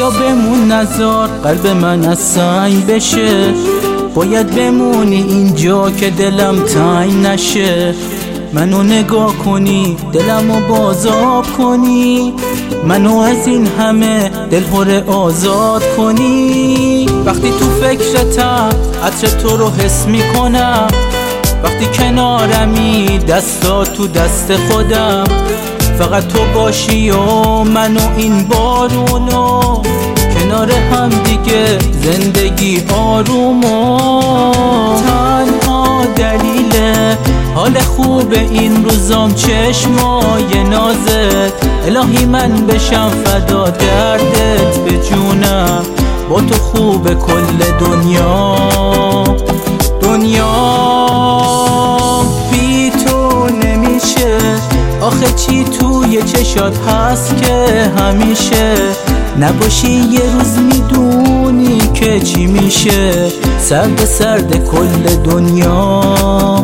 بیا بمون نذار قلب من از سنگ بشه، باید بمونی اینجا که دلم تنگ نشه. منو نگاه کنی دلمو بازاب کنی، منو از این همه دلهره آزاد کنی. وقتی تو فکرتم عطر تو رو حس میکنم، وقتی کنارمی دستا تو دست خودم. فقط تو باشی و منو این بارونو، کنار هم دیگه زندگی آرومو. تنها دلیل حال خوب این روزام چشمای نازت، الهی من بشم فدا دردت به جونم. با تو خوب کل دنیا بی تو نمیشه. آخه چی توی چشات هست که همیشه نباشی یه روز میدونی که چی میشه. سرد سرد کل دنیا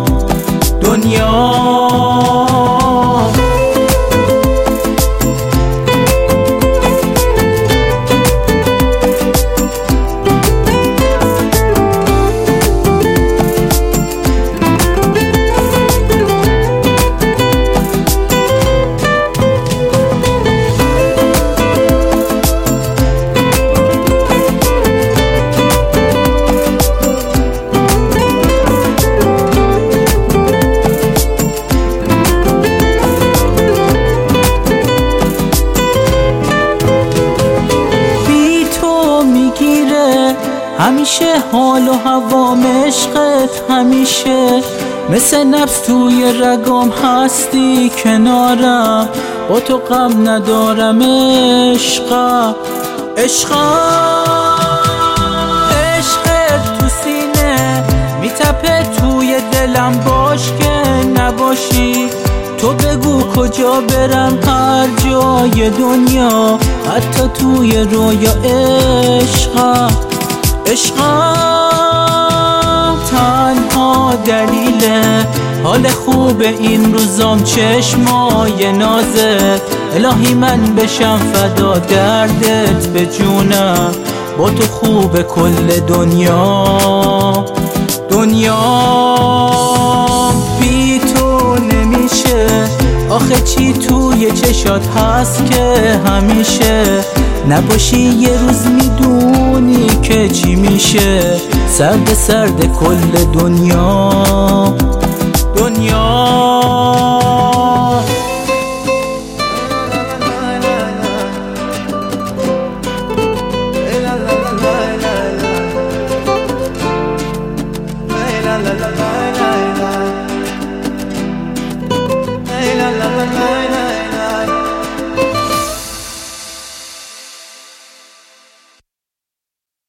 همیشه حال و هوام عشقت همیشه مثل نفس توی رگام هستی کنارم. با تو غم ندارم عشقم عشقت تو سینه میتپه توی دلم، باش که نباشی. تو بگو کجا برم هر جای دنیا، حتی توی رویا عشقم تنها دلیل حال خوب این روزام چشمای نازت، الهی من بشم فدا دردت به جونم. با تو خوب کل دنیا بی تو نمیشه. آخه چی توی چشات هست که همیشه نباشی یه روز میدونی که چی میشه. سرد سرد کل دنیا